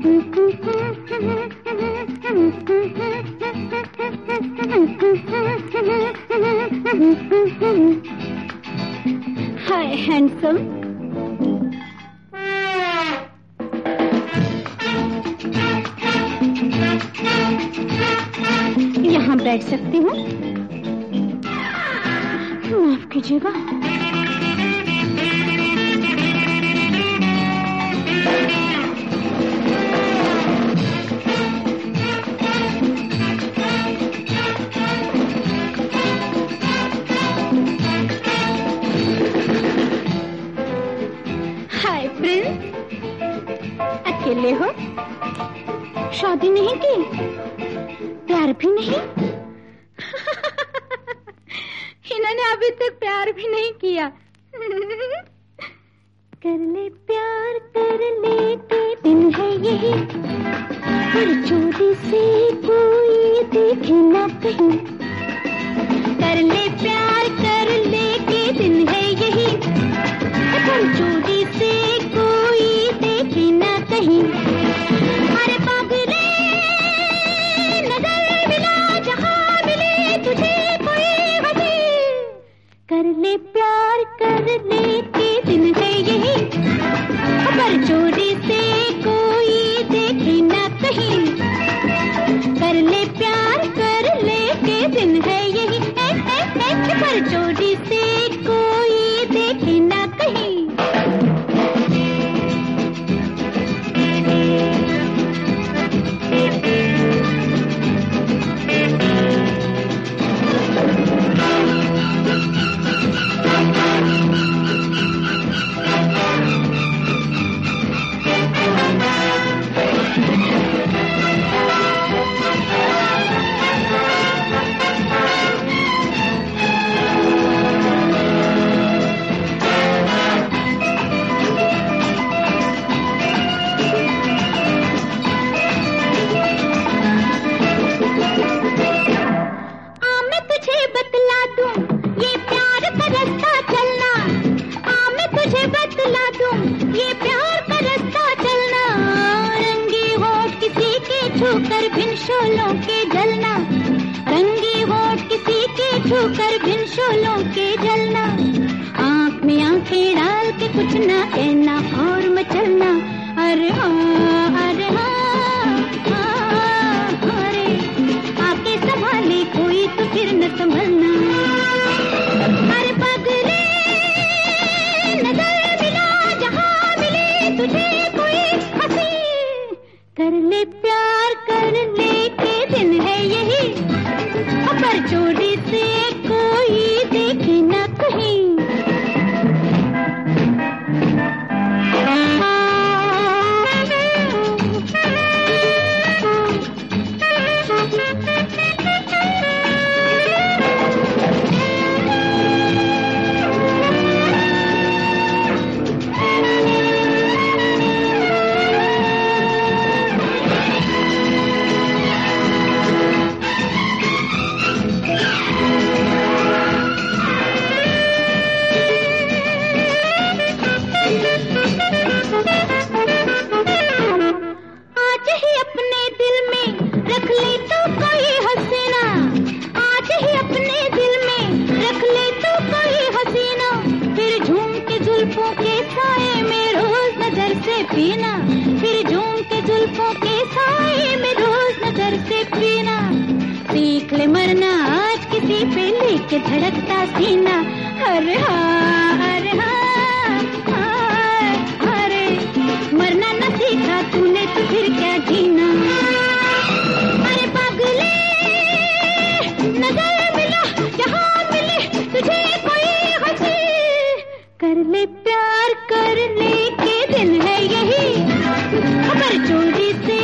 हाय handsome. यहाँ बैठ सकती हूँ? माफ कीजिएगा। हाय प्रिंस, अकेले हो? शादी नहीं की? प्यार भी नहीं? इन्होंने अभी तक प्यार भी नहीं किया। कर ले प्यार कर ले के दिन है यही, पर चोरी से कोई देखे ना कहीं। कर ले प्यार कर ले के दिन है यही, पर चोरी से कोई देखे ना कहीं। अरे पागले नजर मिला जहाँ मिले तुझे कोई हंसी। कर ले प्यार कर ले के दिन है यही, पर चोरी से कोई देखे ना कहीं। कर ले प्यार कर ले के दिन है यही, पर चोरी से कोई देखे ना कहीं। छूकर भिन शोलों के जलना, रंगी होठ किसी के छूकर भिन शोलों के जलना। आँख में आँखें डाल के कुछ ना कहना और मचलना। अरे हाँ अरे हाँ, अरे आके संभाले कोई तो फिर न संभलना। अरे पगले नजर मिला जहाँ मिले तुझे कोई हंसी। कर ले प्यार कर ले के दिन है यही, पर चोरी से कोई देखे ना कहीं। पीना फिर झूम के जुल्फों के साए में रोज नजर से पीना। सीख ले मरना आज किसी पे लेके धड़कता सीना। अरे हाँ अरे हाँ, अरे मरना न सीखा तूने तो फिर क्या जीना। अरे पागले नजर मिला जहाँ मिले तुझे कोई हंसी। कर ले प्यार कर ले के दिन है यही, पर चोरी से